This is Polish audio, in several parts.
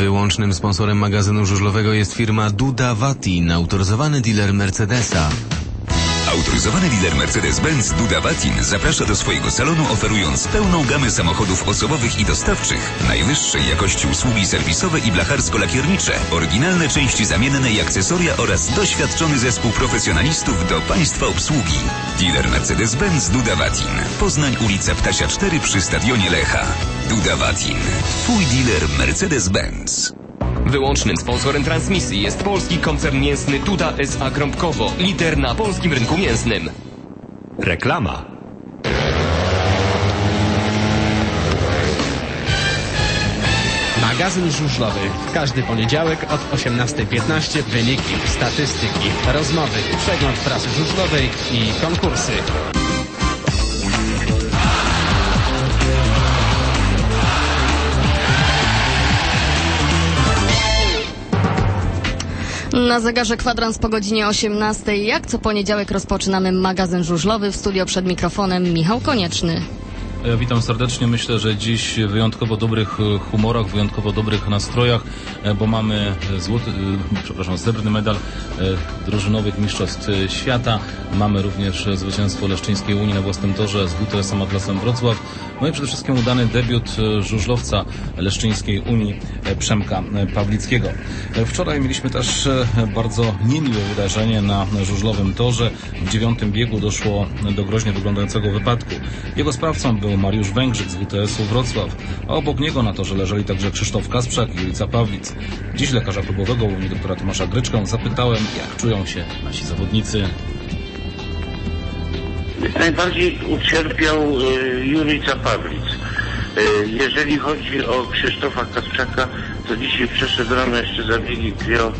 Wyłącznym sponsorem magazynu żużlowego jest firma Duda Vatin, autoryzowany dealer Mercedesa. Autoryzowany dealer Mercedes-Benz Duda Vatin zaprasza do swojego salonu, oferując pełną gamę samochodów osobowych i dostawczych, najwyższej jakości usługi serwisowe i blacharsko-lakiernicze, oryginalne części zamienne i akcesoria oraz doświadczony zespół profesjonalistów do Państwa obsługi. Dealer Mercedes-Benz Duda Vatin. Poznań, ulica Ptasia 4 przy Stadionie Lecha. Duda Vatin. Twój dealer Mercedes-Benz. Wyłącznym sponsorem transmisji jest polski koncern mięsny Duda S.A. Krąbkowo, lider na polskim rynku mięsnym. Reklama. Magazyn żużlowy. W każdy poniedziałek od 18:15 wyniki, statystyki, rozmowy, przegląd prasy żużlowej i konkursy. Na zegarze kwadrans po godzinie 18. Jak co poniedziałek rozpoczynamy magazyn żużlowy. W studio przed mikrofonem Michał Konieczny. Witam serdecznie. Myślę, że dziś w wyjątkowo dobrych humorach, w wyjątkowo dobrych nastrojach, bo mamy srebrny medal drużynowych mistrzostw świata. Mamy również zwycięstwo Leszczyńskiej Unii na własnym torze z WTS-em Atlasem Wrocław. No i przede wszystkim udany debiut żużlowca Leszczyńskiej Unii Przemka Pawlickiego. Wczoraj mieliśmy też bardzo niemiłe wydarzenie na żużlowym torze. W 9. biegu doszło do groźnie wyglądającego wypadku. Jego sprawcą był Mariusz Węgrzyk z WTS-u Wrocław, a obok niego na torze leżeli także Krzysztof Kasprzak i Julica Pawlic. Dziś lekarza klubowego u mnie doktora Tomasza Gryczkę zapytałem, jak czują się nasi zawodnicy. Najbardziej ucierpiał Julica Pawlic. Jeżeli chodzi o Krzysztofa Kasprzaka, to dzisiaj przeszedł rano jeszcze zabiegi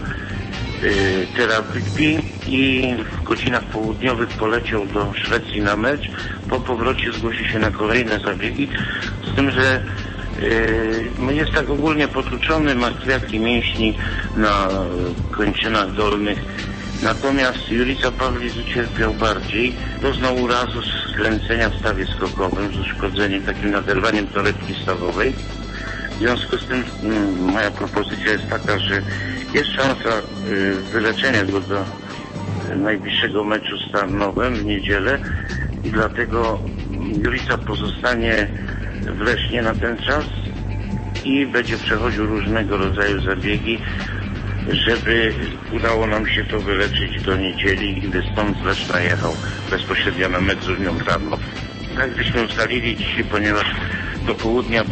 terapii i w godzinach południowych poleciał do Szwecji na mecz. Po powrocie zgłosi się na kolejne zabiegi, z tym, że jest tak ogólnie potłuczony, ma kwiatki mięśni na kończynach dolnych. Natomiast Julica Pawlic ucierpiał bardziej. Doznał urazu skręcenia w stawie skokowym z uszkodzeniem, takim naderwaniem torebki stawowej. W związku z tym moja propozycja jest taka, że jest szansa wyleczenia go do najbliższego meczu z Tarnowem w niedzielę i dlatego Julica pozostanie w Lesznie na ten czas i będzie przechodził różnego rodzaju zabiegi, żeby udało nam się to wyleczyć do niedzieli i by stąd z Leszna jechał bezpośrednio na mecz z Unią Tarnów. Tak byśmy ustalili dzisiaj, ponieważ do południa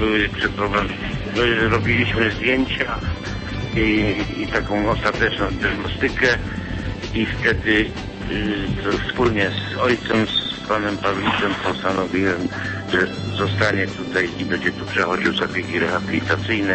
robiliśmy zdjęcia i taką ostateczną diagnostykę i wtedy wspólnie z ojcem, z panem Pawlicem postanowiłem, że zostanie tutaj i będzie tu przechodził zabiegi rehabilitacyjne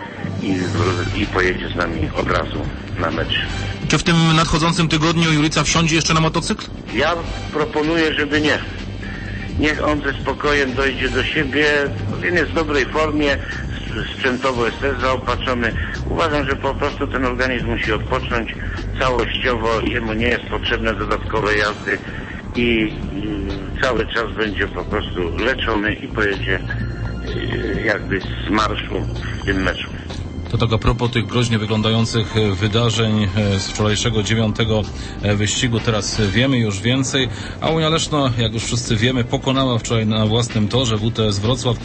i pojedzie z nami od razu na mecz. Czy w tym nadchodzącym tygodniu Julica wsiądzie jeszcze na motocykl? Ja proponuję, żeby nie. Niech on ze spokojem dojdzie do siebie. On jest w dobrej formie, sprzętowo jest też zaopatrzony. Uważam, że po prostu ten organizm musi odpocząć całościowo. Jemu nie jest potrzebne dodatkowe jazdy i cały czas będzie po prostu leczony i pojedzie jakby z marszu w tym meczu. To tak a propos tych groźnie wyglądających wydarzeń z wczorajszego 9. wyścigu. Teraz wiemy już więcej, a Unia Leszno, jak już wszyscy wiemy, pokonała wczoraj na własnym torze WTS Wrocław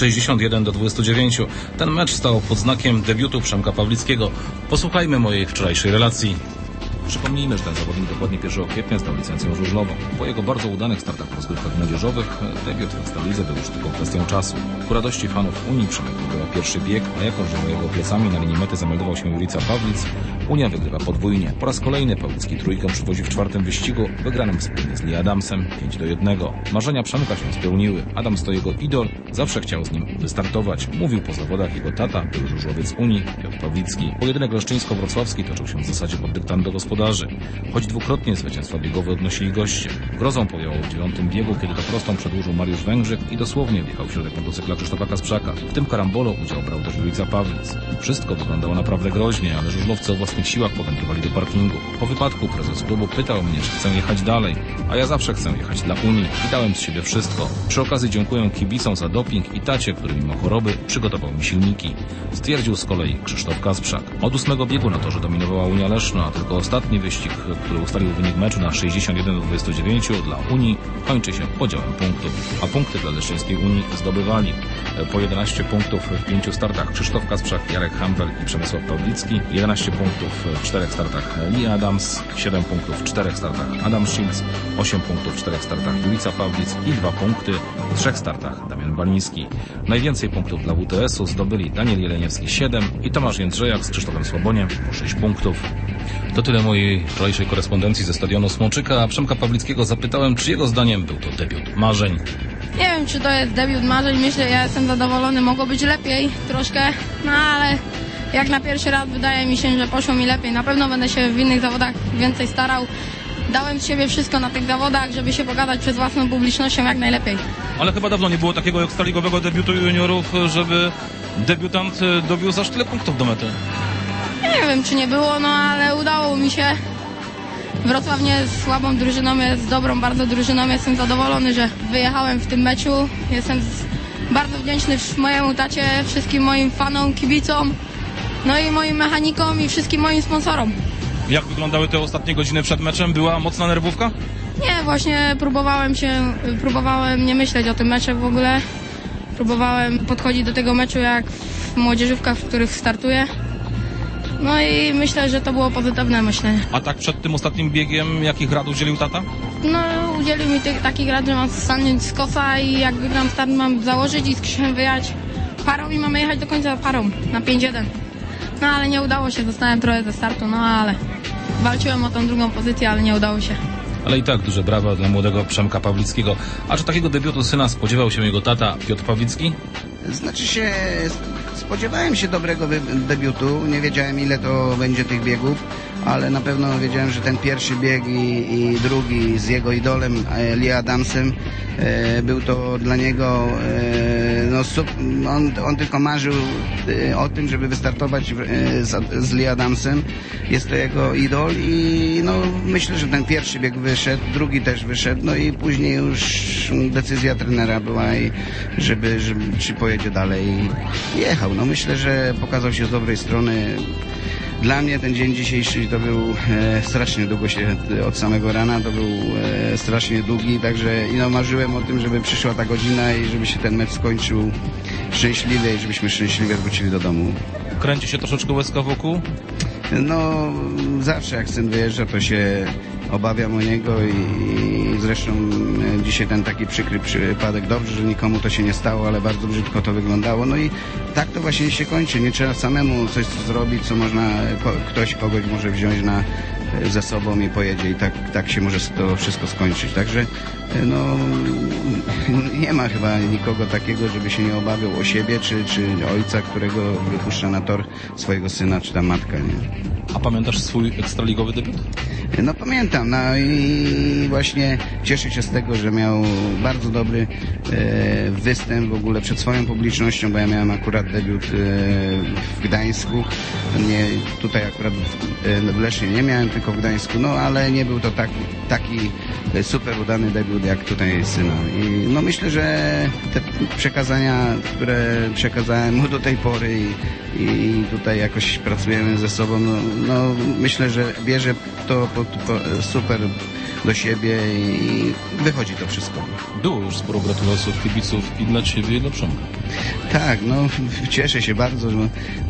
61-29. Ten mecz stał pod znakiem debiutu Przemka Pawlickiego. Posłuchajmy mojej wczorajszej relacji. Przypomnijmy, że ten zawodnik dokładnie 1 kwietnia zdał licencję żużlową. Po jego bardzo udanych startach w rozgrywkach młodzieżowych debiut w Ekstralidze był już tylko kwestią czasu. Ku radości fanów Unii Przemek wygrywa pierwszy bieg, a jako że za jego plecami na linii mety zameldował się Julica Pawlic, Unia wygrywa podwójnie. Po raz kolejny Pawlicki trójkę przywozi w 4. wyścigu, wygranym wspólnie z Lee Adamsem 5-1. Marzenia Przemka się spełniły. Adams to jego idol, zawsze chciał z nim wystartować. Mówił po zawodach jego tata, był żużlowiec Unii, Piotr Pawlicki. Pojedynek leszczyńsko-wrocławski toczył się w zasadzie pod dyktando gospodarza. gospodarzy. Choć dwukrotnie zwycięstwa biegowe odnosili goście. Grozą powiało w 9. biegu, kiedy to prostą przedłużył Mariusz Węgrzyk i dosłownie wjechał w środek motocykla Krzysztofa Kasprzaka. W tym karambolu udział brał też Julica Pawlic. Wszystko wyglądało naprawdę groźnie, ale żużlowcy o własnych siłach powędrowali do parkingu. Po wypadku prezes klubu pytał mnie, czy chcę jechać dalej, a ja zawsze chcę jechać dla Unii i dałem z siebie wszystko. Przy okazji dziękuję kibicom za doping i tacie, który mimo choroby przygotował mi silniki. Stwierdził z kolei Krzysztof Kasprzak. Od 8. biegu na torze dominowała Unia Leszno, a tylko ostatni wyścig, który ustalił wynik meczu na 61-29 dla Unii, kończy się podziałem punktów. A punkty dla leszczyńskiej Unii zdobywali po 11 punktów w 5 startach Krzysztof Kasprzak, Jarek Hampel i Przemysław Pawlicki, 11 punktów w 4 startach Lee Adams, 7 punktów w 4 startach Adam Schiltz, 8 punktów w 4 startach Julica Pawlic i 2 punkty w 3 startach Damian Baliński. Najwięcej punktów dla WTS-u zdobyli Daniel Jeleniewski 7 i Tomasz Jędrzejak z Krzysztofem Słaboniem po 6 punktów. To tyle mojej wczorajszej korespondencji ze stadionu Smoczyka, a Przemka Pawlickiego zapytałem, czy jego zdaniem był to debiut marzeń. Nie wiem, czy to jest debiut marzeń, myślę, ja jestem zadowolony, mogło być lepiej troszkę, no ale jak na pierwszy raz wydaje mi się, że poszło mi lepiej. Na pewno będę się w innych zawodach więcej starał. Dałem z siebie wszystko na tych zawodach, żeby się pogadać przed własną publicznością jak najlepiej. Ale chyba dawno nie było takiego ekstraligowego debiutu juniorów, żeby debiutant dowiózł aż tyle punktów do mety. Nie wiem, czy nie było, no ale udało mi się. Wrocław nie jest słabą drużyną, jest dobrą bardzo drużyną. Jestem zadowolony, że wyjechałem w tym meczu. Jestem bardzo wdzięczny mojemu tacie, wszystkim moim fanom, kibicom, no i moim mechanikom i wszystkim moim sponsorom. Jak wyglądały te ostatnie godziny przed meczem? Była mocna nerwówka? Nie, właśnie próbowałem nie myśleć o tym meczu w ogóle. Próbowałem podchodzić do tego meczu jak w młodzieżówkach, w których startuję. No i myślę, że to było pozytywne myślenie. A tak przed tym ostatnim biegiem jakich rad udzielił tata? No, udzielił mi takich rad, że mam stanąć z kosa i jak wygram start mam założyć i z Krzyszem wyjechać parą i mamy jechać do końca parą na 5-1. No ale nie udało się, zostałem trochę ze startu, no ale walczyłem o tą drugą pozycję, ale nie udało się. Ale i tak duże brawa dla młodego Przemka Pawlickiego. A czy takiego debiutu syna spodziewał się jego tata Piotr Pawlicki? Znaczy się, spodziewałem się dobrego debiutu, nie wiedziałem ile to będzie tych biegów, ale na pewno wiedziałem, że ten pierwszy bieg i drugi z jego idolem Lee Adamsem był to dla niego, on tylko marzył o tym, żeby wystartować z Lee Adamsem. Jest to jego idol i no, myślę, że ten pierwszy bieg wyszedł, drugi też wyszedł, no i później już decyzja trenera była, czy pojedzie dalej i jechał. No myślę, że pokazał się z dobrej strony. Dla mnie ten dzień dzisiejszy to był strasznie długo się od samego rana, to był strasznie długi, także no, marzyłem o tym, żeby przyszła ta godzina i żeby się ten mecz skończył szczęśliwie i żebyśmy szczęśliwie wrócili do domu. Kręci się troszeczkę łezka wokół? No zawsze jak syn wyjeżdża, to się obawiam o niego i zresztą dzisiaj ten taki przykry przypadek, dobrze, że nikomu to się nie stało, ale bardzo brzydko to wyglądało. No i tak to właśnie się kończy. Nie trzeba samemu coś zrobić, co można, ktoś kogoś może wziąć ze sobą i pojedzie i tak się może to wszystko skończyć. Także no nie ma chyba nikogo takiego, żeby się nie obawiał o siebie, czy ojca, którego wypuszcza na tor swojego syna, czy tam matka, nie? A pamiętasz swój ekstraligowy debiut? No pamiętam, no i właśnie cieszę się z tego, że miał bardzo dobry występ w ogóle przed swoją publicznością, bo ja miałem akurat debiut w Gdańsku, nie, tutaj akurat w Lesznie nie miałem, tylko w Gdańsku, no ale nie był to taki super udany debiut jak tutaj syna. I no myślę, że te przekazania, które przekazałem mu do tej pory i tutaj jakoś pracujemy ze sobą, no myślę, że bierze to super do siebie i wychodzi to wszystko. Było już sporo gratulacji od kibiców i dla Ciebie, i dla Przemka. Tak, no cieszę się bardzo, że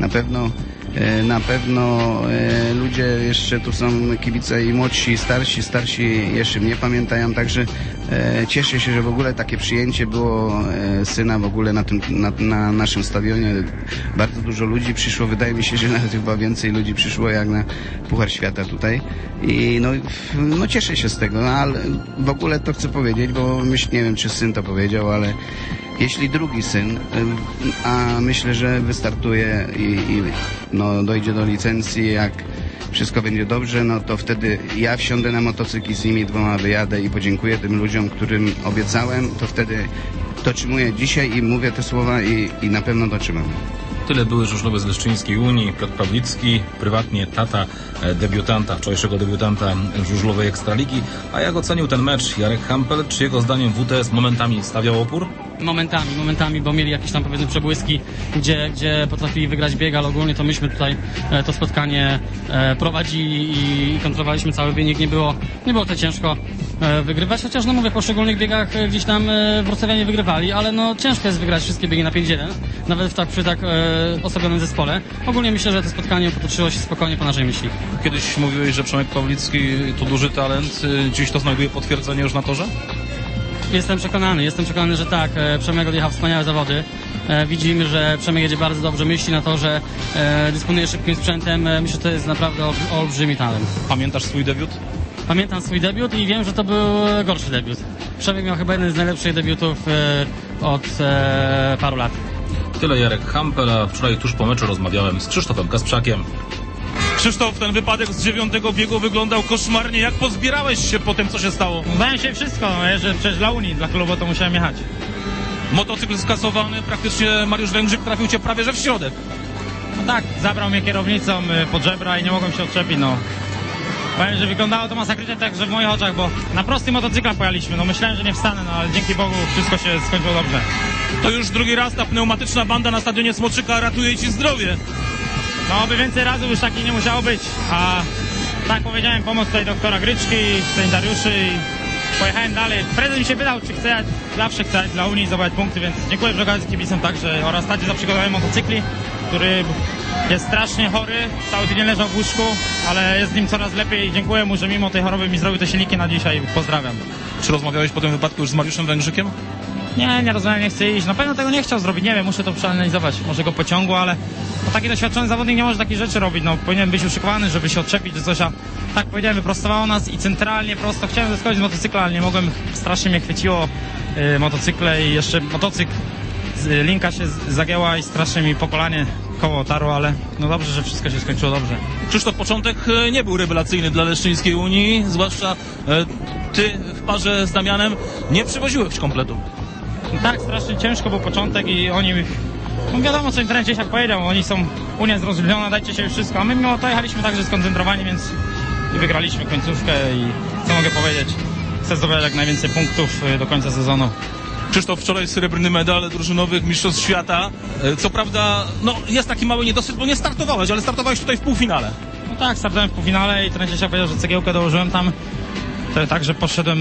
na pewno ludzie jeszcze tu są kibice i młodsi, i starsi jeszcze mnie pamiętają, także cieszę się, że w ogóle takie przyjęcie było syna w ogóle na naszym stadionie. Bardzo dużo ludzi przyszło, wydaje mi się, że nawet chyba więcej ludzi przyszło jak na Puchar Świata tutaj i no cieszę się z tego, no, ale w ogóle to chcę powiedzieć, bo nie wiem, czy syn to powiedział, ale jeśli drugi syn, a myślę, że wystartuje i no, dojdzie do licencji, wszystko będzie dobrze, no to wtedy ja wsiądę na motocykl i z nimi dwoma wyjadę i podziękuję tym ludziom, którym obiecałem, to wtedy dotrzymuję dzisiaj i mówię te słowa i na pewno dotrzymam. Tyle były żużlowy z Leszczyńskiej Unii, Piotr Pawlicki, prywatnie tata debiutanta, wczorajszego debiutanta żużlowej Ekstraligi. A jak ocenił ten mecz Jarek Hampel? Czy jego zdaniem WTS momentami stawiał opór? Momentami, bo mieli jakieś tam powiedzmy przebłyski, gdzie potrafili wygrać bieg, ale ogólnie to myśmy tutaj to spotkanie prowadzili i kontrolowaliśmy cały wynik. Nie było to ciężko wygrywać, chociaż no mówię, w poszczególnych biegach gdzieś tam wrocławianie wygrywali, ale no ciężko jest wygrać wszystkie biegi na 5-1, nawet przy tak osobionym zespole. Ogólnie myślę, że to spotkanie potoczyło się spokojnie po naszej myśli. Kiedyś mówiłeś, że Przemek Pawlicki to duży talent. Dziś to znajduje potwierdzenie już na torze? Jestem przekonany, że tak. Przemek odjechał wspaniałe zawody. Widzimy, że Przemek jedzie bardzo dobrze, myśli na to, że dysponuje szybkim sprzętem. Myślę, że to jest naprawdę olbrzymi talent. Pamiętasz swój debiut? Pamiętam swój debiut i wiem, że to był gorszy debiut. Przemek miał chyba jeden z najlepszych debiutów od paru lat. Tyle Jarek Hampel, a wczoraj tuż po meczu rozmawiałem z Krzysztofem Kasprzakiem. Krzysztof, ten wypadek z 9. biegu wyglądał koszmarnie. Jak pozbierałeś się po tym, co się stało? Zdaje się wszystko, że przecież dla Unii, dla klubu to musiałem jechać. Motocykl skasowany, praktycznie Mariusz Węgrzyk trafił cię prawie że w środek. No tak, zabrał mnie kierownicą pod żebra i nie mogłem się odczepić, no. Powiem, że wyglądało to masakrycznie także w moich oczach, bo na prostym motocyklach pojechaliśmy, no myślałem, że nie wstanę, no ale dzięki Bogu wszystko się skończyło dobrze. To już drugi raz ta pneumatyczna banda na stadionie Smoczyka ratuje ci zdrowie. No, by więcej razy już takiej nie musiało być, a tak powiedziałem, pomoc tutaj doktora Gryczki, sanitariuszy i pojechałem dalej. Prezes mi się pytał, czy chcę jechać, zawsze chcę jechać dla Unii, zdobywać punkty, więc dziękuję przy okazji kibicom także oraz tacie za przygotowanie motocykli, który jest strasznie chory, cały tydzień leżał w łóżku, ale jest z nim coraz lepiej i dziękuję mu, że mimo tej choroby mi zrobił te silniki na dzisiaj. Pozdrawiam. Czy rozmawiałeś po tym wypadku już z Mariuszem Węgrzykiem? Nie rozumiem, nie chcę iść. Na pewno tego nie chciał zrobić, nie wiem, muszę to przeanalizować. Może go pociągło, ale no, taki doświadczony zawodnik nie może takich rzeczy robić. No, powinien być uszykowany, żeby się odczepić czy coś, a tak powiedziałem, wyprostowało nas i centralnie prosto. Chciałem zeskoczyć z motocykla, ale nie mogłem. Strasznie mnie chwyciło motocykle i jeszcze motocykl linka się zagięła i strasznie mi po kolanie koło otarło, ale no dobrze, że wszystko się skończyło dobrze. Krzysztof, początek nie był rewelacyjny dla Leszczyńskiej Unii, zwłaszcza ty w parze z Damianem nie przywoziłeś kompletu. No tak, strasznie ciężko był początek i oni, no wiadomo co internet gdzieś jak powiedział, oni są, Unia jest rozluźniona, dajcie się już wszystko, a my mimo to jechaliśmy także skoncentrowani, więc i wygraliśmy końcówkę i co mogę powiedzieć, chcę zdobyć jak najwięcej punktów do końca sezonu. Krzysztof, wczoraj srebrny medal drużynowych mistrzostw świata. Co prawda, no jest taki mały niedosyt, bo nie startowałeś, ale startowałeś tutaj w półfinale. No tak, startowałem w półfinale i trener Ciesia powiedział, że cegiełkę dołożyłem tam. Także poszedłem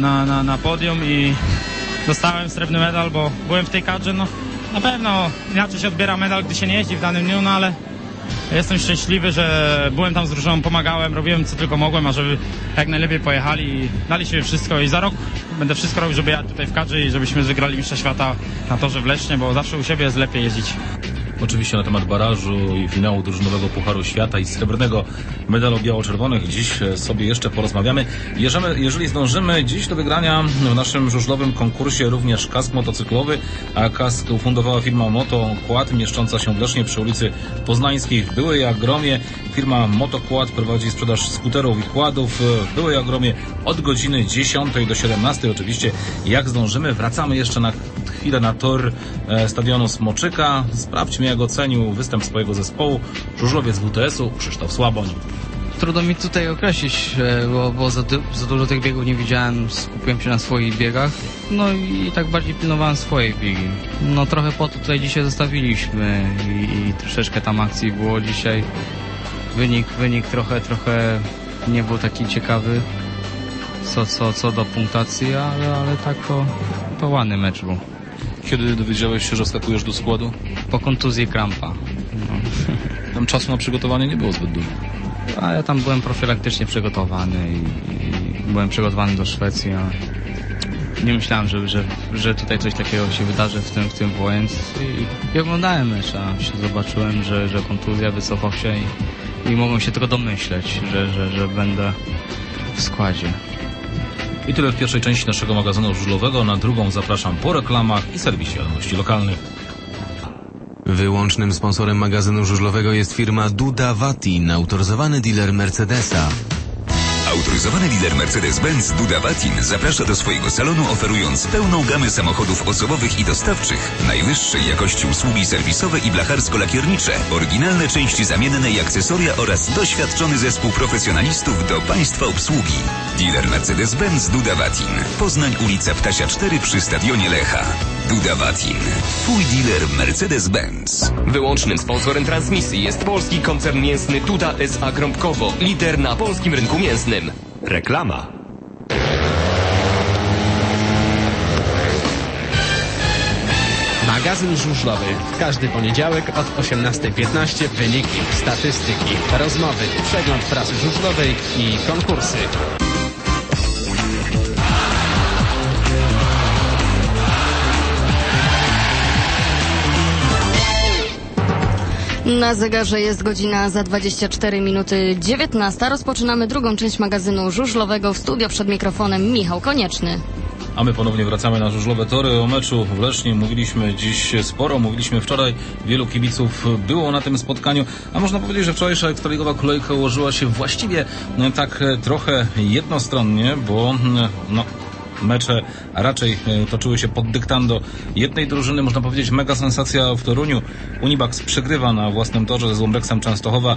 na podium i dostałem srebrny medal, bo byłem w tej kadrze. No na pewno inaczej się odbiera medal, gdy się nie jeździ w danym dniu, no ale jestem szczęśliwy, że byłem tam z drużyną, pomagałem, robiłem co tylko mogłem, a żeby jak najlepiej pojechali i dali się wszystko i za rok będę wszystko robił, żeby jechać tutaj w kadrze i żebyśmy wygrali mistrza świata na torze w Lesznie, bo zawsze u siebie jest lepiej jeździć. Oczywiście na temat barażu i finału drużynowego Pucharu Świata i srebrnego medalu biało-czerwonych dziś sobie jeszcze porozmawiamy. Jeżeli zdążymy, dziś do wygrania w naszym żużlowym konkursie również kask motocyklowy, a kask ufundowała firma Motokład mieszcząca się w Lesznie przy ulicy Poznańskiej w Byłej Agromie. Firma Motokład prowadzi sprzedaż skuterów i kładów w Byłej Agromie od godziny 10 do 17. Oczywiście jak zdążymy, wracamy jeszcze na chwilę na tor stadionu Smoczyka. Sprawdźmy, jak ocenił występ swojego zespołu żużlowiec WTS-u Krzysztof Słaboń. Trudno mi tutaj określić, bo za dużo tych biegów nie widziałem, skupiłem się na swoich biegach, no i tak bardziej pilnowałem swoje biegi. No trochę po to tutaj dzisiaj zostawiliśmy i troszeczkę tam akcji było dzisiaj. Wynik trochę nie był taki ciekawy co do punktacji, ale tak to ładny mecz był. Kiedy dowiedziałeś się, że wskakujesz do składu? Po kontuzji krampa. No. Tam czasu na przygotowanie nie było zbyt dużo. A ja tam byłem profilaktycznie przygotowany i byłem przygotowany do Szwecji, ale nie myślałem, że tutaj coś takiego się wydarzy w tym więc i oglądałem mecz, a zobaczyłem, że kontuzja, wycofał się i mogłem się tylko domyśleć, że będę w składzie. I tyle w pierwszej części naszego magazynu żużlowego. Na drugą zapraszam po reklamach i serwisie wiadomości lokalnych. Wyłącznym sponsorem magazynu żużlowego jest firma Duda Vatin, autoryzowany dealer Mercedesa. Autoryzowany dealer Mercedes-Benz Duda Vatin zaprasza do swojego salonu, oferując pełną gamę samochodów osobowych i dostawczych, najwyższej jakości usługi serwisowe i blacharsko-lakiernicze, oryginalne części zamienne i akcesoria oraz doświadczony zespół profesjonalistów do państwa obsługi. Dealer Mercedes-Benz Duda Vatin. Poznań, ulica Ptasia 4 przy Stadionie Lecha. Duda Vatin. Twój dealer Mercedes-Benz. Wyłącznym sponsorem transmisji jest polski koncern mięsny Duda S.A. Grąbkowo, lider na polskim rynku mięsnym. Reklama. Magazyn żużlowy. W każdy poniedziałek od 18:15 wyniki, statystyki, rozmowy, przegląd prasy żużlowej i konkursy. Na zegarze jest godzina za 24 minuty 19. Rozpoczynamy drugą część magazynu żużlowego. W studio przed mikrofonem Michał Konieczny. A my ponownie wracamy na żużlowe tory. O meczu w Lesznie mówiliśmy dziś sporo, mówiliśmy wczoraj. Wielu kibiców było na tym spotkaniu, a można powiedzieć, że wczorajsza ekstraligowa kolejka ułożyła się właściwie tak trochę jednostronnie, bo mecze raczej toczyły się pod dyktando jednej drużyny. Można powiedzieć, mega sensacja w Toruniu. Unibax przegrywa na własnym torze ze Złomreksem Częstochowa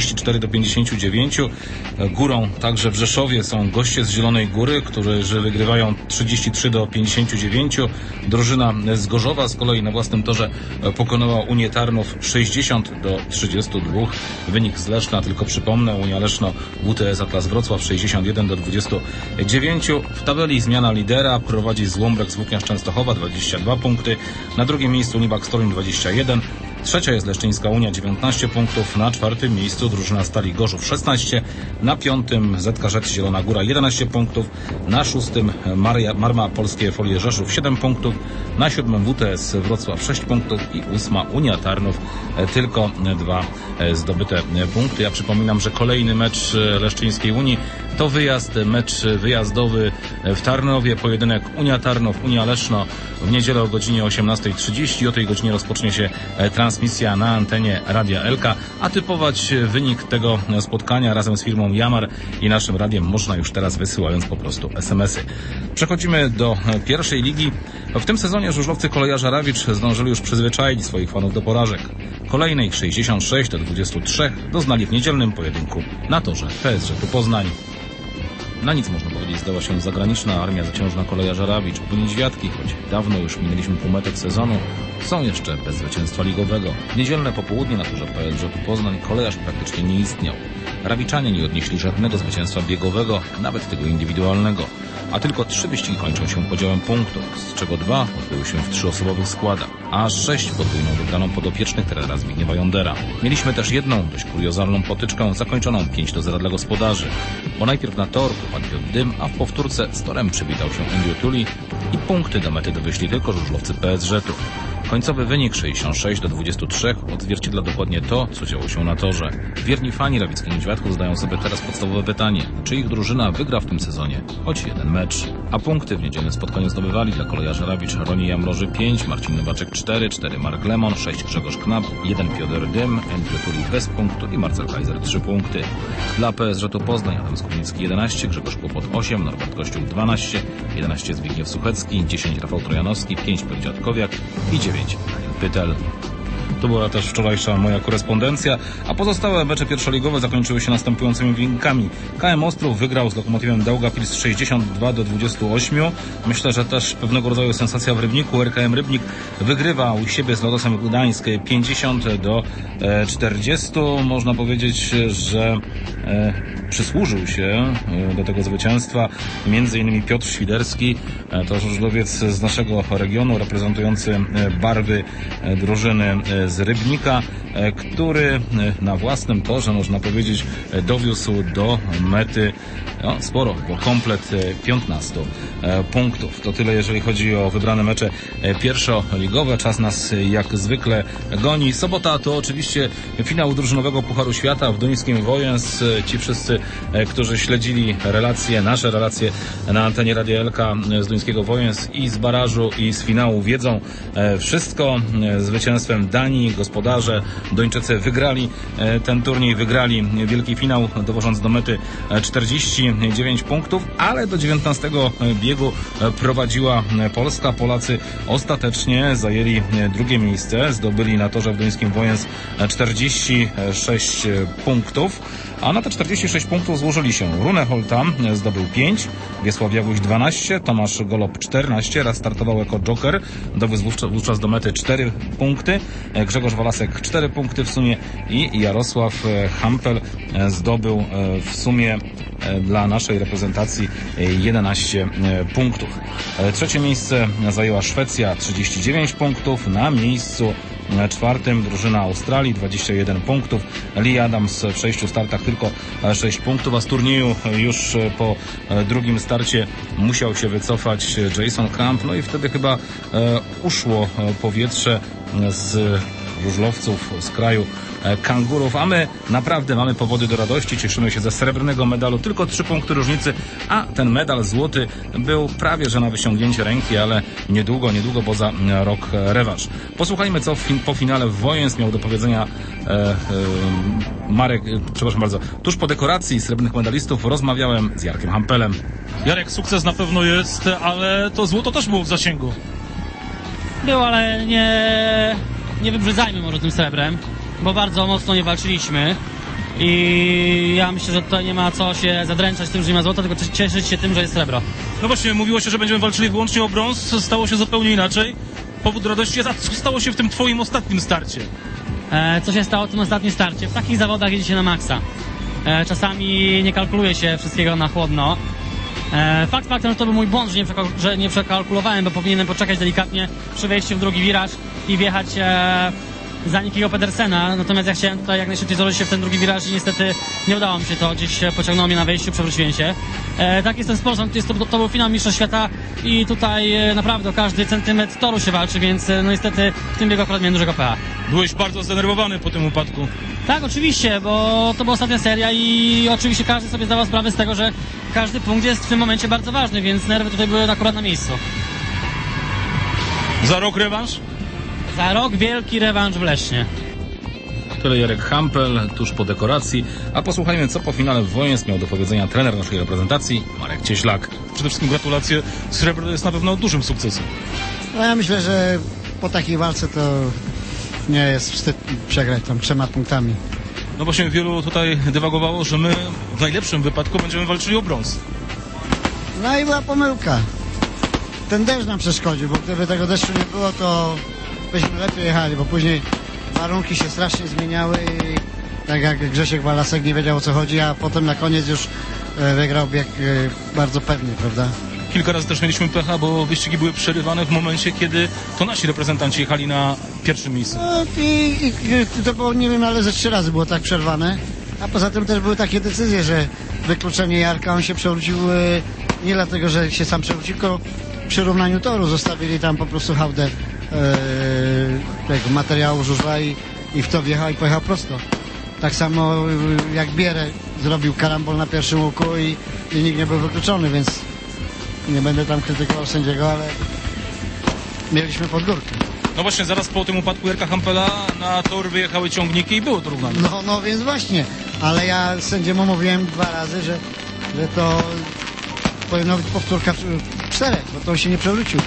34-59. Górą także w Rzeszowie są goście z Zielonej Góry, którzy wygrywają 33-59. Drużyna z Gorzowa z kolei na własnym torze pokonała Unię Tarnów 60-32. Wynik z Leszna, tylko przypomnę, Unia Leszno WTS Atlas Wrocław 61-29. W tabeli zmiana lidera, prowadzi Złomrek z Włóknia z Częstochowa 22 punkty, na drugim miejscu Unibax Toruń 21, trzecia jest Leszczyńska Unia 19 punktów, na czwartym miejscu drużyna Stali Gorzów 16, na piątym ZKŻ Zielona Góra 11 punktów, na szóstym Marma Polskie Folie Rzeszów 7 punktów, na siódmym WTS Wrocław 6 punktów i ósma Unia Tarnów tylko 2 zdobyte punkty. Ja przypominam, że kolejny mecz Leszczyńskiej Unii to mecz wyjazdowy w Tarnowie, pojedynek Unia Tarnów, Unia Leszno w niedzielę o godzinie 18:30. O tej godzinie rozpocznie się transmisja na antenie Radia Elka, a typować wynik tego spotkania razem z firmą Jamar i naszym radiem można już teraz, wysyłając po prostu SMS-y. Przechodzimy do pierwszej ligi. W tym sezonie żużlowcy Kolejarza Rawicz zdążyli już przyzwyczaić swoich fanów do porażek. Kolejnej 66-23 doznali w niedzielnym pojedynku na torze PSŻ Poznań. Na nic, można powiedzieć, zdała się zagraniczna armia zaciążna Kolejarza Rawicz, bo niedźwiadki, choć dawno już minęliśmy półmetek sezonu, są jeszcze bez zwycięstwa ligowego. W niedzielne popołudnie na torze PSŻ Poznań Kolejarz praktycznie nie istniał. Rawiczanie nie odnieśli żadnego zwycięstwa biegowego, nawet tego indywidualnego, a tylko 3 wyścigi kończą się podziałem punktów, z czego 2 odbyły się w 3-osobowych składach, a aż 6 podwójną wygraną podopiecznych trenera Zbigniewa Jądera. Mieliśmy też jedną dość kuriozalną potyczkę zakończoną 5-0 dla gospodarzy, bo najpierw na tor popadł Piotr Dym, a w powtórce z torem przywitał się Andrew Tully i punkty do mety dowieźli tylko żużlowcy PSŻ-u. Końcowy wynik 66-23 odzwierciedla dokładnie to, co działo się na torze. Wierni fani rawickich niedźwiadków zadają sobie teraz podstawowe pytanie, czy ich drużyna wygra w tym sezonie choć jeden mecz. A punkty w niedzielnym spotkaniu zdobywali dla Kolejarza Rawicz Roni Jamroży 5, Marcin Nowaczek 4, 4 Mark Lemon, 6 Grzegorz Knap, 1 Piotr Dym, Andrew Tully bez punktu i Marcel Kaiser 3 punkty. Dla PSŻ-u Poznań Adam Skórnicki 11, Grzegorz Kłopot 8, Norbert Kościół 12, 11 Zbigniew Suchecki, 10 Rafał Trojanowski, 5 Piotr Dziadkowiak i 9 Daniel Pytel. To była też wczorajsza moja korespondencja, a pozostałe mecze pierwszoligowe zakończyły się następującymi wynikami. KM Ostrów wygrał z Lokomotywem Daugavpils 62-28. Myślę, że też pewnego rodzaju sensacja w Rybniku. RKM Rybnik wygrywa u siebie z Lodosem Gdańsk 50-40. Można powiedzieć, że przysłużył się do tego zwycięstwa m.in. Piotr Świderski, to żużlowiec z naszego regionu, reprezentujący barwy drużyny z Rybnika, który na własnym torze, można powiedzieć, dowiózł do mety sporo, bo komplet 15 punktów. To tyle, jeżeli chodzi o wybrane mecze pierwszoligowe. Czas nas jak zwykle goni. Sobota to oczywiście finał drużynowego Pucharu Świata w duńskim Wojens. Ci wszyscy, którzy śledzili nasze relacje na antenie Radia Elka z duńskiego Wojens i z barażu i z finału, wiedzą wszystko. Zwycięstwem Danii Rosjanie, gospodarze. Duńczycy wygrali ten turniej, wygrali wielki finał, dowożąc do mety 49 punktów, ale do 19 biegu prowadziła Polska. Polacy ostatecznie zajęli drugie miejsce, zdobyli na torze w duńskim Wojens 46 punktów, a na te 46 punktów złożyli się Rune Holta, zdobył 5, Wiesław Jaguś 12, Tomasz Golob 14, raz startował jako joker, dowiózł wówczas do mety 4 punkty, Grzegorz Walasek 4 punkty w sumie i Jarosław Hampel zdobył w sumie dla naszej reprezentacji 11 punktów. Trzecie miejsce zajęła Szwecja, 39 punktów. Na miejscu czwartym drużyna Australii, 21 punktów. Lee Adams w 6 startach tylko 6 punktów, a z turnieju już po drugim starcie musiał się wycofać Jason Camp. No i wtedy chyba uszło powietrze z żużlowców z kraju kangurów, a my naprawdę mamy powody do radości, cieszymy się ze srebrnego medalu, tylko 3 punkty różnicy, a ten medal złoty był prawie że na wyciągnięcie ręki, ale niedługo, bo za rok rewanż. Posłuchajmy, co po finale w Wojens miał do powiedzenia Marek, przepraszam bardzo, tuż po dekoracji srebrnych medalistów rozmawiałem z Jarkiem Hampelem. Jarek, sukces na pewno jest, ale to złoto też było w zasięgu. Było, ale nie wybrzydzajmy może tym srebrem, bo bardzo mocno nie walczyliśmy i ja myślę, że tutaj nie ma co się zadręczać tym, że nie ma złota, tylko cieszyć się tym, że jest srebro. No właśnie, mówiło się, że będziemy walczyli wyłącznie o brąz, stało się zupełnie inaczej. Powód radości jest, a co stało się w tym twoim ostatnim starcie? Co się stało w tym ostatnim starcie? W takich zawodach jedzie się na maksa. Czasami nie kalkuluje się wszystkiego na chłodno. Fakt faktem, że to był mój błąd, że nie przekalkulowałem, bo powinienem poczekać delikatnie przy wejściu w drugi wiraż i wjechać za Nikiego Pedersena, natomiast ja chciałem tutaj jak najszybciej złożyć się w ten drugi wiraż i niestety nie udało mi się to, gdzieś pociągnęło mnie na wejściu, przewróciłem się. Tak jest ten sport, to był finał Mistrzostw Świata i tutaj naprawdę o każdy centymetr toru się walczy, więc no niestety w tym biegu akurat miałem dużego pecha. Byłeś bardzo zdenerwowany po tym upadku. Tak, oczywiście, bo to była ostatnia seria i oczywiście każdy sobie zdawał sprawę z tego, że każdy punkt jest w tym momencie bardzo ważny, więc nerwy tutaj były akurat na miejscu. Za rok rewanż? Za rok wielki rewanż w Lesznie. Tyle Jarek Hampel tuż po dekoracji, a posłuchajmy, co po finale w Wojens miał do powiedzenia trener naszej reprezentacji Marek Cieślak. Przede wszystkim gratulacje, srebro jest na pewno dużym sukcesem. No ja myślę, że po takiej walce to nie jest wstyd przegrać tam 3 punktami. No właśnie wielu tutaj dywagowało, że my w najlepszym wypadku będziemy walczyli o brąz. No i była pomyłka. Ten deszcz nam przeszkodził, bo gdyby tego deszczu nie było, to byśmy lepiej jechali, bo później warunki się strasznie zmieniały i tak jak Grzesiek Walasek nie wiedział, o co chodzi, a potem na koniec już wygrał bieg bardzo pewnie, prawda? Kilka razy też mieliśmy pecha, bo wyścigi były przerywane w momencie, kiedy to nasi reprezentanci jechali na pierwszym miejscu. No i to było, nie wiem, ale ze 3 razy było tak przerwane, a poza tym też były takie decyzje, że wykluczenie Jarka, on się przewrócił nie dlatego, że się sam przewrócił, tylko przy równaniu toru zostawili tam po prostu hałdę tego materiału żużla i w to wjechał i pojechał prosto. Tak samo jak Bierę zrobił karambol na pierwszym łuku i nikt nie był wykluczony, więc nie będę tam krytykował sędziego, ale mieliśmy pod górkę. No właśnie, zaraz po tym upadku Jarka Hampela na tor wyjechały ciągniki i było to równanie. No więc właśnie, ale ja sędziemu mówiłem 2 razy, że to powinna być powtórka w 4, bo to on się nie przewrócił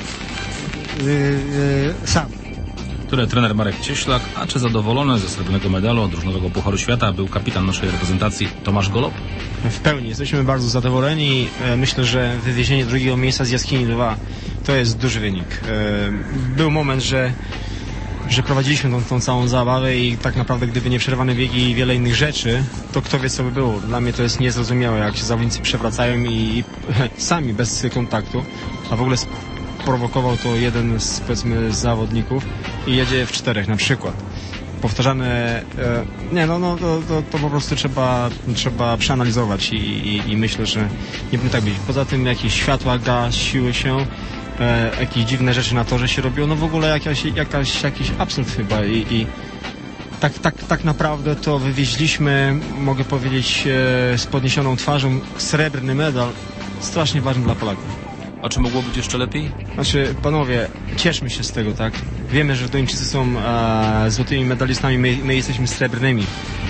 sam. Które trener Marek Cieślak, a czy zadowolony ze srebrnego medalu drużynowego Pucharu Świata był kapitan naszej reprezentacji Tomasz Golob? W pełni, jesteśmy bardzo zadowoleni. Myślę, że wywiezienie drugiego miejsca z Jaskini 2 to jest duży wynik. Był moment, że prowadziliśmy tą całą zabawę i tak naprawdę gdyby nie przerwane biegi i wiele innych rzeczy, to kto wie co by było. Dla mnie to jest niezrozumiałe, jak się zawodnicy przewracają i sami bez kontaktu, a w ogóle prowokował to jeden z, powiedzmy, zawodników i jedzie w 4 na przykład. Powtarzane, to po prostu trzeba przeanalizować i myślę, że nie powinno tak być. Poza tym jakieś światła gasiły się, jakieś dziwne rzeczy na torze się robiło, no w ogóle jakiś absurd chyba i tak naprawdę to wywieźliśmy, mogę powiedzieć, z podniesioną twarzą srebrny medal, strasznie ważny dla Polaków. A czy mogło być jeszcze lepiej? Znaczy, panowie, cieszmy się z tego, tak? Wiemy, że Duńczycy są złotymi medalistami, my jesteśmy srebrnymi.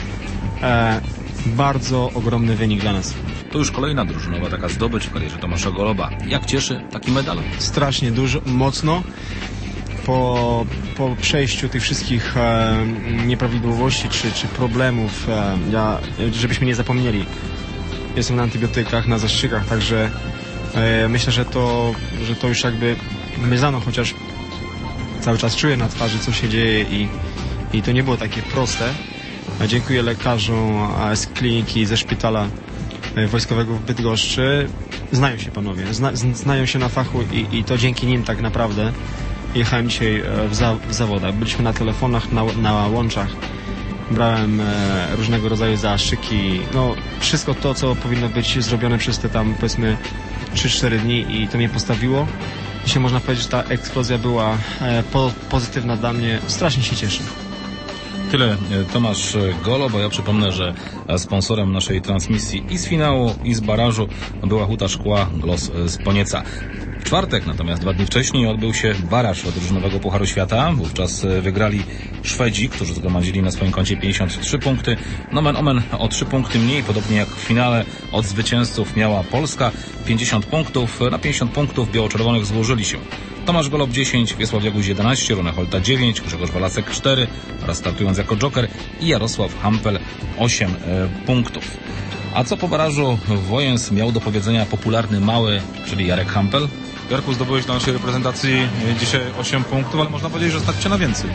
Bardzo ogromny wynik dla nas. To już kolejna drużynowa taka zdobycz w karierze Tomasza Goloba. Jak cieszy taki medal? Strasznie dużo, mocno. Po przejściu tych wszystkich nieprawidłowości czy problemów, żebyśmy nie zapomnieli, jestem na antybiotykach, na zastrzykach, także myślę, że to już jakby myzano, chociaż cały czas czuję na twarzy, co się dzieje i to nie było takie proste. Dziękuję lekarzom z kliniki, ze szpitala wojskowego w Bydgoszczy. Znają się panowie, znają się na fachu i to dzięki nim tak naprawdę jechałem dzisiaj w zawodach. Byliśmy na telefonach, na łączach. Brałem różnego rodzaju zastrzyki. No, wszystko to, co powinno być zrobione przez te tam, powiedzmy, 3-4 dni i to mnie postawiło. Dzisiaj można powiedzieć, że ta eksplozja była pozytywna dla mnie. Strasznie się cieszę. Tyle Tomasz Golob, bo ja przypomnę, że sponsorem naszej transmisji i z finału, i z barażu była Huta Szkła Glos z Ponieca. W czwartek, natomiast 2 dni wcześniej, odbył się baraż drużynowego Pucharu Świata. Wówczas wygrali Szwedzi, którzy zgromadzili na swoim koncie 53 punkty. Nomen omen o 3 punkty mniej, podobnie jak w finale od zwycięzców miała Polska. 50 punktów, na 50 punktów biało-czerwonych złożyli się Tomasz Golob 10, Wiesław Jaguś 11, Rune Holta 9, Grzegorz Walasek 4 oraz startując jako joker i Jarosław Hampel 8 punktów. A co po barażu Wojens miał do powiedzenia popularny mały, czyli Jarek Hampel? Jarku, zdobyłeś dla naszej reprezentacji dzisiaj 8 punktów, ale można powiedzieć, że stać się na więcej.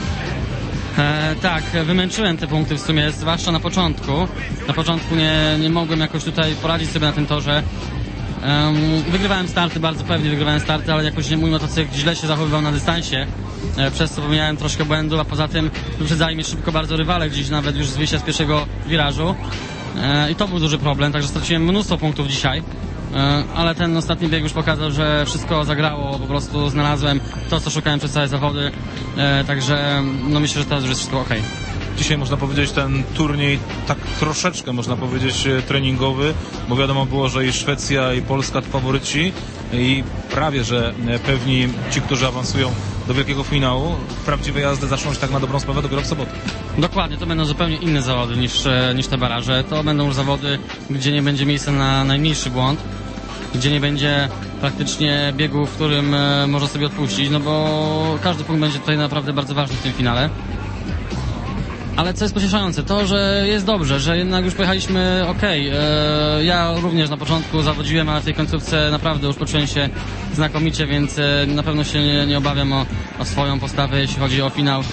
Tak, wymęczyłem te punkty w sumie, zwłaszcza na początku. Na początku nie mogłem jakoś tutaj poradzić sobie na tym torze. Wygrywałem starty, bardzo pewnie wygrywałem starty, ale jakoś mój motocykl źle się zachowywał na dystansie, przez co pomiałem troszkę błędów, a poza tym wyprzedzali mnie szybko bardzo rywale, gdzieś nawet już z wyjścia z pierwszego wirażu. I to był duży problem, także straciłem mnóstwo punktów dzisiaj. Ale ten ostatni bieg już pokazał, że wszystko zagrało, po prostu znalazłem to, co szukałem przez całe zawody, także no myślę, że teraz już jest wszystko okej. Dzisiaj można powiedzieć ten turniej tak troszeczkę, można powiedzieć, treningowy, bo wiadomo było, że i Szwecja, i Polska to faworyci i prawie, że pewni ci, którzy awansują do wielkiego finału, prawdziwe jazdy zaczną się tak na dobrą sprawę dopiero w sobotę. Dokładnie, to będą zupełnie inne zawody niż te baraże. To będą już zawody, gdzie nie będzie miejsca na najmniejszy błąd, gdzie nie będzie praktycznie biegu, w którym można sobie odpuścić, no bo każdy punkt będzie tutaj naprawdę bardzo ważny w tym finale. Ale co jest pocieszające, to, że jest dobrze, że jednak już pojechaliśmy okej. Ja również na początku zawodziłem, ale w tej końcówce naprawdę już poczułem się znakomicie, więc na pewno się nie obawiam o swoją postawę, jeśli chodzi o finał.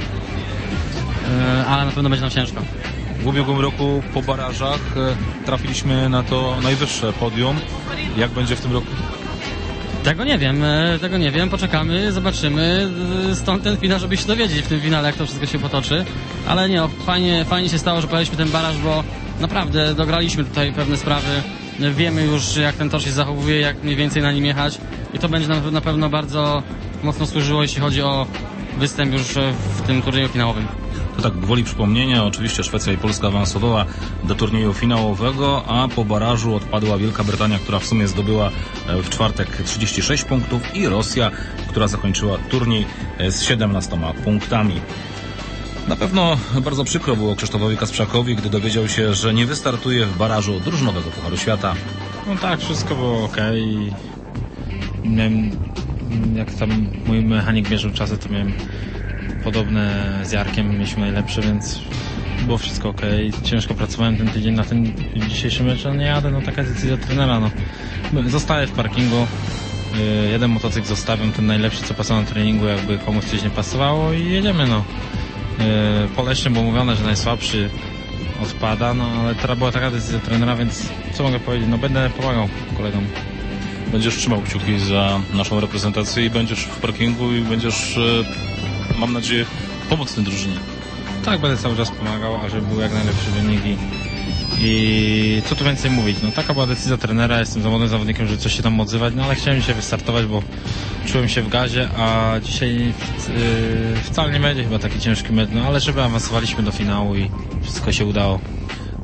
Ale na pewno będzie nam ciężko. W ubiegłym roku po barażach trafiliśmy na to najwyższe podium. Jak będzie w tym roku? Tego nie wiem, poczekamy, zobaczymy, stąd ten finał, żeby się dowiedzieć w tym finale, jak to wszystko się potoczy, ale nie, fajnie się stało, że pojechaliśmy ten baraż, bo naprawdę dograliśmy tutaj pewne sprawy, wiemy już, jak ten tor się zachowuje, jak mniej więcej na nim jechać i to będzie nam na pewno bardzo mocno służyło, jeśli chodzi o występ już w tym turnieju finałowym. To tak gwoli przypomnienia, oczywiście Szwecja i Polska awansowała do turnieju finałowego, a po barażu odpadła Wielka Brytania, która w sumie zdobyła w czwartek 36 punktów i Rosja, która zakończyła turniej z 17 punktami. Na pewno bardzo przykro było Krzysztofowi Kasprzakowi, gdy dowiedział się, że nie wystartuje w barażu drużynowego Pucharu Świata. No tak, wszystko było okej. Miałem, jak tam mój mechanik mierzył czasy, to miałem podobne z Jarkiem, mieliśmy najlepsze, więc było wszystko okej. Ciężko pracowałem ten tydzień na ten dzisiejszy mecz, no nie jadę, no taka decyzja trenera, no. Zostaję w parkingu, jeden motocykl zostawiam, ten najlepszy, co pasował na treningu, jakby komuś coś nie pasowało i jedziemy, no. Po Leszczym było mówione, że najsłabszy odpada, no ale teraz była taka decyzja trenera, więc co mogę powiedzieć, no będę pomagał kolegom. Będziesz trzymał kciuki za naszą reprezentację i będziesz w parkingu i będziesz, mam nadzieję, pomocny drużynie. Tak, będę cały czas pomagał, a żeby był jak najlepszy wynik i co tu więcej mówić, no taka była decyzja trenera, jestem zawodnikiem, żeby coś się tam odzywać, no ale chciałem dzisiaj wystartować, bo czułem się w gazie, a dzisiaj wcale nie będzie chyba taki ciężki mecz, no ale żeby awansowaliśmy do finału i wszystko się udało.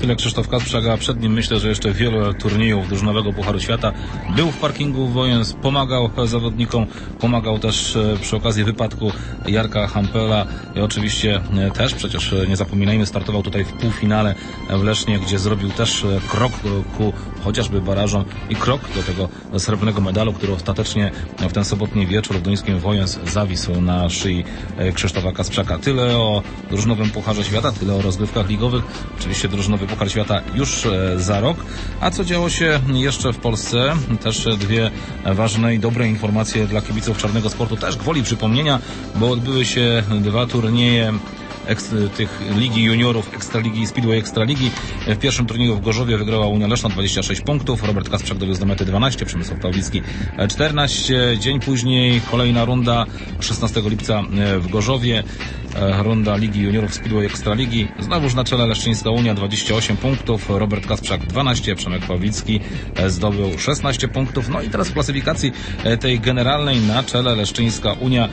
Tyle Krzysztof Kasprzak, a przed nim myślę, że jeszcze wiele turniejów drużynowego Pucharu Świata. Był w parkingu Wojens, pomagał zawodnikom, pomagał też przy okazji wypadku Jarka Hampela i oczywiście też, przecież nie zapominajmy, startował tutaj w półfinale w Lesznie, gdzie zrobił też krok ku chociażby barażom i krok do tego srebrnego medalu, który ostatecznie w ten sobotni wieczór w duńskim Wojens zawisł na szyi Krzysztofa Kasprzaka. Tyle o drużynowym Pucharze Świata, tyle o rozgrywkach ligowych. Oczywiście drużynowy Puchar Świata już za rok. A co działo się jeszcze w Polsce? Też dwie ważne i dobre informacje dla kibiców czarnego sportu, też gwoli przypomnienia, bo odbyły się dwa turnieje tych Ligi Juniorów, Ekstraligi i Speedway Ekstraligi. W pierwszym turnieju w Gorzowie wygrała Unia Leszna 26 punktów. Robert Kasprzak dowiózł do mety 12, Przemysław Pawlicki 14. Dzień później kolejna runda 16 lipca w Gorzowie. Runda Ligi Juniorów Speedway Ekstraligi. Znowuż na czele Leszczyńska Unia 28 punktów. Robert Kasprzak 12, Przemek Pawlicki zdobył 16 punktów. No i teraz w klasyfikacji tej generalnej na czele Leszczyńska Unia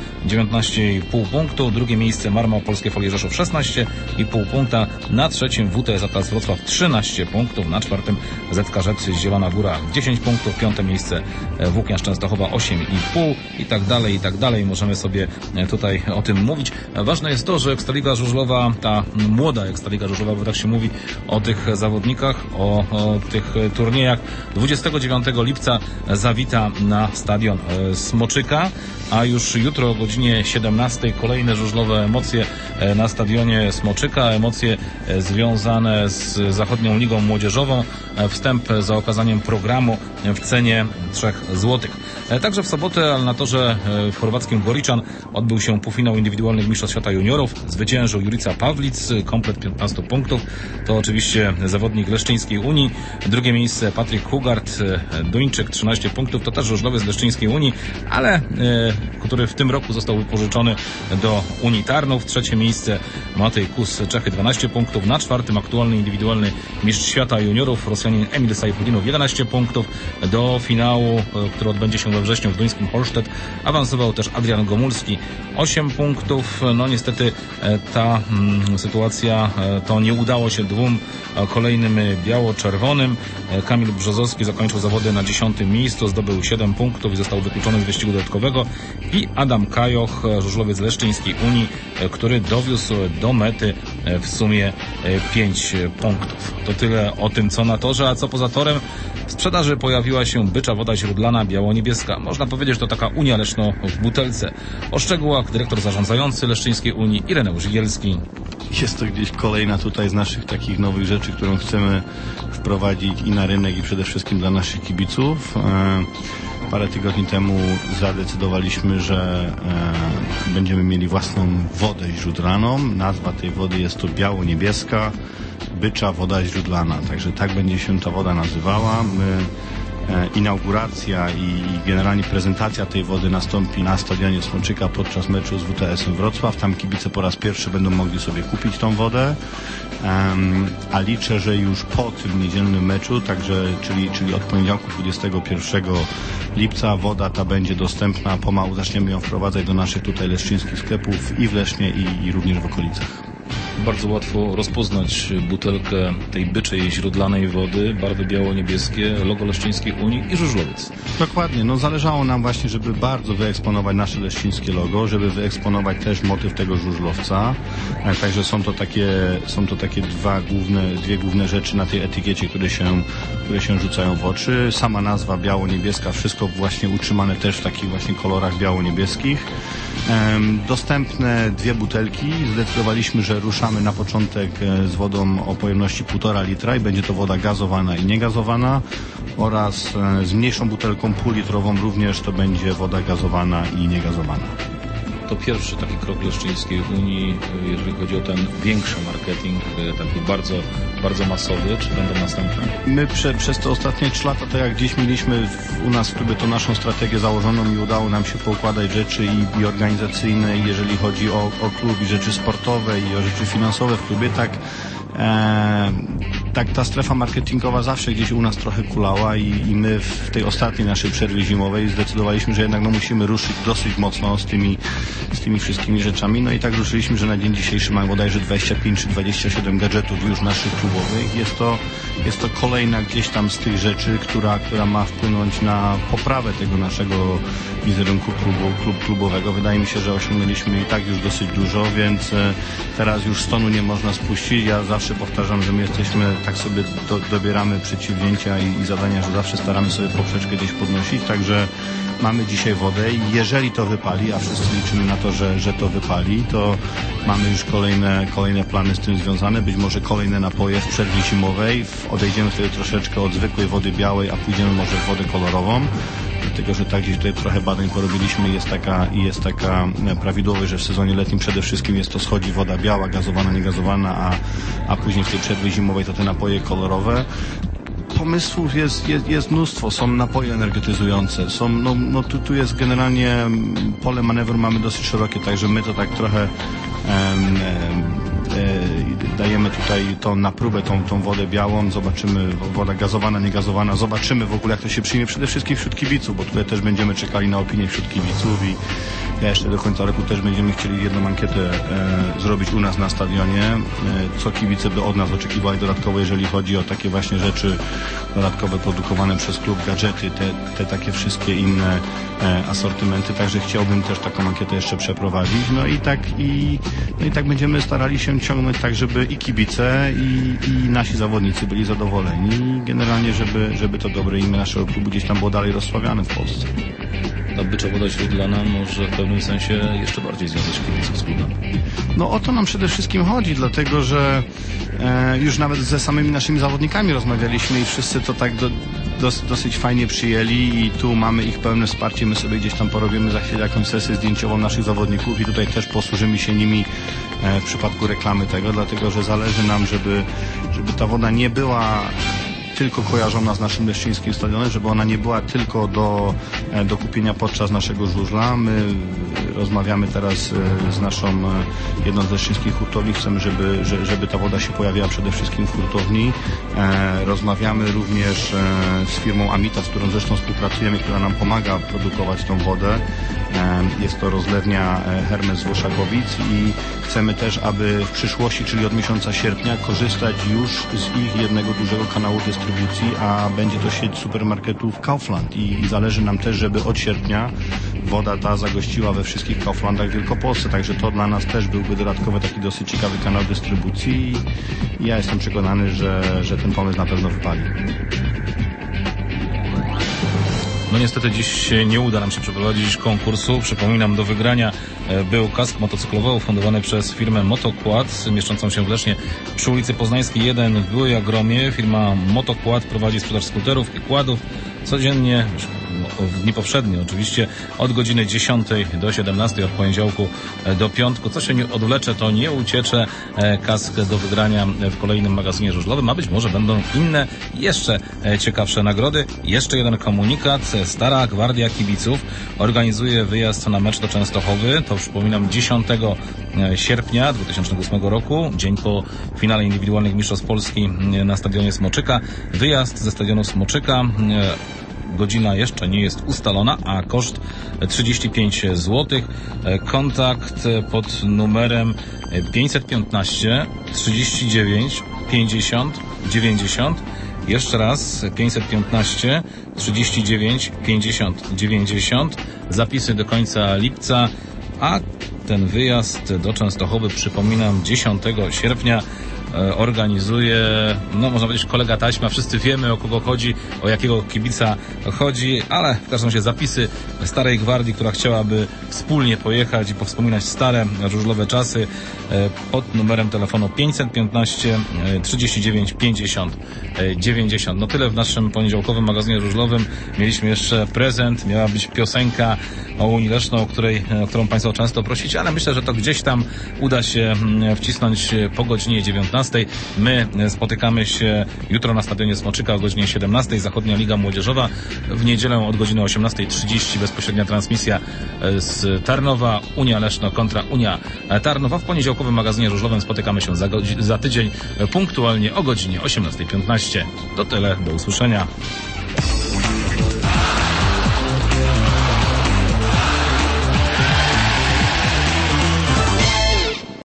19,5 punktu. Drugie miejsce Marma Opolskie Folie Rzeszów 16,5 punkta. Na trzecim WTS Atlas Wrocław 13 punktów. Na czwartym ZK Rzec Zielona Góra 10 punktów. Piąte miejsce Włókniarz Częstochowa 8,5 i tak dalej, i tak dalej. Możemy sobie tutaj o tym mówić. Ważne jest to, że Ekstraliga Żużlowa, ta młoda Ekstraliga Żużlowa, bo tak się mówi o tych zawodnikach, o tych turniejach, 29 lipca zawita na stadion Smoczyka, a już jutro o godzinie 17 kolejne żużlowe emocje na stadionie Smoczyka, emocje związane z Zachodnią Ligą Młodzieżową, wstęp za okazaniem programu w cenie 3 zł. Także w sobotę, ale na torze w chorwackim Goričan odbył się półfinał indywidualnych Mistrzostw Świata Juniorów. Zwyciężył Jurica Pawlic, komplet 15 punktów. To oczywiście zawodnik Leszczyńskiej Unii. Drugie miejsce Patryk Hugard, Duńczyk, 13 punktów. To też żużlowy z Leszczyńskiej Unii, ale który w tym roku został wypożyczony do Unii Tarnów. Trzecie miejsce Matej Kus, Czechy, 12 punktów. Na czwartym aktualny indywidualny mistrz świata juniorów, Rosjanin Emil Sajfudinow, 11 punktów. Do finału, który odbędzie się we wrześniu w duńskim Holsztet, awansował też Adrian Gomulski, 8 punktów. No niestety ta sytuacja, to nie udało się dwóm kolejnym biało-czerwonym. Kamil Brzozowski zakończył zawody na 10. miejscu, zdobył 7 punktów i został wykluczony z wyścigu dodatkowego. I Adam Kajoch, żużlowiec Leszczyńskiej Unii, który dowiózł do mety w sumie 5 punktów. To tyle o tym, co na torze, a co poza torem. W sprzedaży pojawiła się bycza woda źródlana biało-niebieska. Można powiedzieć, że to taka Unia Leszno w butelce. O szczegółach dyrektor zarządzający Leszczyńskiej Unii Ireneusz Gielski. Jest to gdzieś kolejna tutaj z naszych takich nowych rzeczy, którą chcemy wprowadzić i na rynek, i przede wszystkim dla naszych kibiców. Parę tygodni temu zadecydowaliśmy, że będziemy mieli własną wodę źródlaną. Nazwa tej wody jest to biało-niebieska bycza woda źródlana. Także tak będzie się ta woda nazywała. Inauguracja i generalnie prezentacja tej wody nastąpi na stadionie Smoczyka podczas meczu z WTS-em Wrocław. Tam kibice po raz pierwszy będą mogli sobie kupić tą wodę. A liczę, że już po tym niedzielnym meczu, także, czyli od poniedziałku 21 lipca woda ta będzie dostępna. Pomału zaczniemy ją wprowadzać do naszych tutaj leszczyńskich sklepów i w Lesznie, i również w okolicach. Bardzo łatwo rozpoznać butelkę tej byczej źródlanej wody, barwy biało-niebieskie, logo Leszczyńskiej Unii i żużlowiec. Dokładnie, no zależało nam właśnie, żeby bardzo wyeksponować nasze leszczyńskie logo, żeby wyeksponować też motyw tego żużlowca. Także są to takie dwie główne rzeczy na tej etykiecie, które się rzucają w oczy. Sama nazwa biało-niebieska, wszystko właśnie utrzymane też w takich właśnie kolorach biało-niebieskich. Dostępne 2 butelki. Zdecydowaliśmy, że ruszamy na początek z wodą o pojemności 1,5 litra i będzie to woda gazowana i niegazowana, oraz z mniejszą butelką półlitrową również to będzie woda gazowana i niegazowana. To pierwszy taki krok Leszczyńskiej Unii, jeżeli chodzi o ten większy marketing, taki bardzo, bardzo masowy. Czy będą następne? My przez te ostatnie 3 lata, tak jak gdzieś mieliśmy u nas w klubie tą naszą strategię założoną i udało nam się poukładać rzeczy i organizacyjne, i jeżeli chodzi o klub, i rzeczy sportowe, i o rzeczy finansowe w klubie, tak tak ta strefa marketingowa zawsze gdzieś u nas trochę kulała i my w tej ostatniej naszej przerwie zimowej zdecydowaliśmy, że jednak musimy ruszyć dosyć mocno z tymi wszystkimi rzeczami. No i tak ruszyliśmy, że na dzień dzisiejszy mamy bodajże 25 czy 27 gadżetów już naszych klubowych. Jest to kolejna gdzieś tam z tych rzeczy, która ma wpłynąć na poprawę tego naszego wizerunku klubowego. Wydaje mi się, że osiągnęliśmy i tak już dosyć dużo, więc teraz już stonu nie można spuścić. Ja zawsze powtarzam, że my jesteśmy, tak sobie dobieramy przedsięwzięcia i zadania, że zawsze staramy sobie poprzeczkę gdzieś podnosić, także mamy dzisiaj wodę i jeżeli to wypali, a wszyscy liczymy na to, że to wypali, to mamy już kolejne plany z tym związane, być może kolejne napoje w przerwie zimowej. Odejdziemy wtedy troszeczkę od zwykłej wody białej, a pójdziemy może w wodę kolorową. Dlatego, że tak gdzieś tutaj trochę badań porobiliśmy i jest taka prawidłowość, że w sezonie letnim przede wszystkim schodzi woda biała, gazowana, niegazowana, a później w tej przerwie zimowej to te napoje kolorowe. Pomysłów jest mnóstwo, są napoje energetyzujące, tu jest generalnie pole manewru mamy dosyć szerokie, także my to tak trochę dajemy tutaj na próbę tą wodę białą, zobaczymy, woda gazowana, niegazowana, zobaczymy w ogóle jak to się przyjmie przede wszystkim wśród kibiców, bo tutaj też będziemy czekali na opinię wśród kibiców i jeszcze do końca roku też będziemy chcieli jedną ankietę zrobić u nas na stadionie, co kibice by od nas oczekiwali dodatkowo, jeżeli chodzi o takie właśnie rzeczy dodatkowe produkowane przez klub, gadżety, te takie wszystkie inne asortymenty, także chciałbym też taką ankietę jeszcze przeprowadzić, no i tak będziemy starali się ciągnąć tak, żeby i kibice i nasi zawodnicy byli zadowoleni i generalnie, żeby to dobre imię naszego klubu gdzieś tam było dalej rozsławiane w Polsce. Ta bycza woda śródlana może w pewnym sensie jeszcze bardziej związać kibiców z klubem. No o to nam przede wszystkim chodzi, dlatego że już nawet ze samymi naszymi zawodnikami rozmawialiśmy i wszyscy to tak dosyć fajnie przyjęli i tu mamy ich pełne wsparcie. My sobie gdzieś tam porobimy za chwilę jakąś sesję zdjęciową naszych zawodników i tutaj też posłużymy się nimi w przypadku reklamy tego, dlatego że zależy nam, żeby ta woda nie była tylko kojarzona z naszym leszczyńskim stadionem, żeby ona nie była tylko do kupienia podczas naszego żużla. My rozmawiamy teraz z naszą jedną z leszczyńskich hurtowni. Chcemy, żeby ta woda się pojawiała przede wszystkim w hurtowni. Rozmawiamy również z firmą Amita, z którą zresztą współpracujemy, która nam pomaga produkować tą wodę. Jest to rozlewnia Hermes z Włoszakowic i chcemy też, aby w przyszłości, czyli od miesiąca sierpnia, korzystać już z ich jednego dużego kanału dystrybucji, a będzie to sieć supermarketów Kaufland i zależy nam też, żeby od sierpnia woda ta zagościła we wszystkich Kauflandach w Wielkopolsce, także to dla nas też byłby dodatkowy taki dosyć ciekawy kanał dystrybucji i ja jestem przekonany, że ten pomysł na pewno wypali. No niestety dziś nie uda nam się przeprowadzić konkursu. Przypominam, do wygrania był kask motocyklowy ufundowany przez firmę Motokład, mieszczącą się w Lesznie przy ulicy Poznańskiej 1 w Byłej Agromie. Firma Motokład prowadzi sprzedaż skuterów i kładów codziennie, w dni powszednie oczywiście, od godziny 10 do 17, od poniedziałku do piątku. Co się nie odwlecze, to nie uciecze. Kask do wygrania w kolejnym magazynie żużlowym, a być może będą inne, jeszcze ciekawsze nagrody. Jeszcze jeden komunikat. Stara Gwardia Kibiców organizuje wyjazd na mecz do Częstochowy. To przypominam 10 sierpnia 2008 roku, dzień po finale indywidualnych mistrzostw Polski na stadionie Smoczyka. Wyjazd ze stadionu Smoczyka. Godzina jeszcze nie jest ustalona, a koszt 35 zł. Kontakt pod numerem 515 39 50 90. Jeszcze raz 515 39 50 90. Zapisy do końca lipca, a ten wyjazd do Częstochowy, przypominam, 10 sierpnia organizuje, no można powiedzieć, kolega Taśma. Wszyscy wiemy, o kogo chodzi, o jakiego kibica chodzi, ale w każdym razie zapisy Starej Gwardii, która chciałaby wspólnie pojechać i powspominać stare żużlowe czasy, pod numerem telefonu 515 39 50 90. No tyle w naszym poniedziałkowym magazynie żużlowym. Mieliśmy jeszcze prezent, miała być piosenka o Unii Leszno, o którą Państwo często prosicie, ale myślę, że to gdzieś tam uda się wcisnąć po godzinie 19. My spotykamy się jutro na Stadionie Smoczyka o godzinie 17. Zachodnia Liga Młodzieżowa. W niedzielę od godziny 18:30 bezpośrednia transmisja z Tarnowa. Unia Leszno kontra Unia Tarnowa. W poniedziałkowym magazynie żużlowym spotykamy się za tydzień punktualnie o godzinie 18:15. To tyle, do usłyszenia.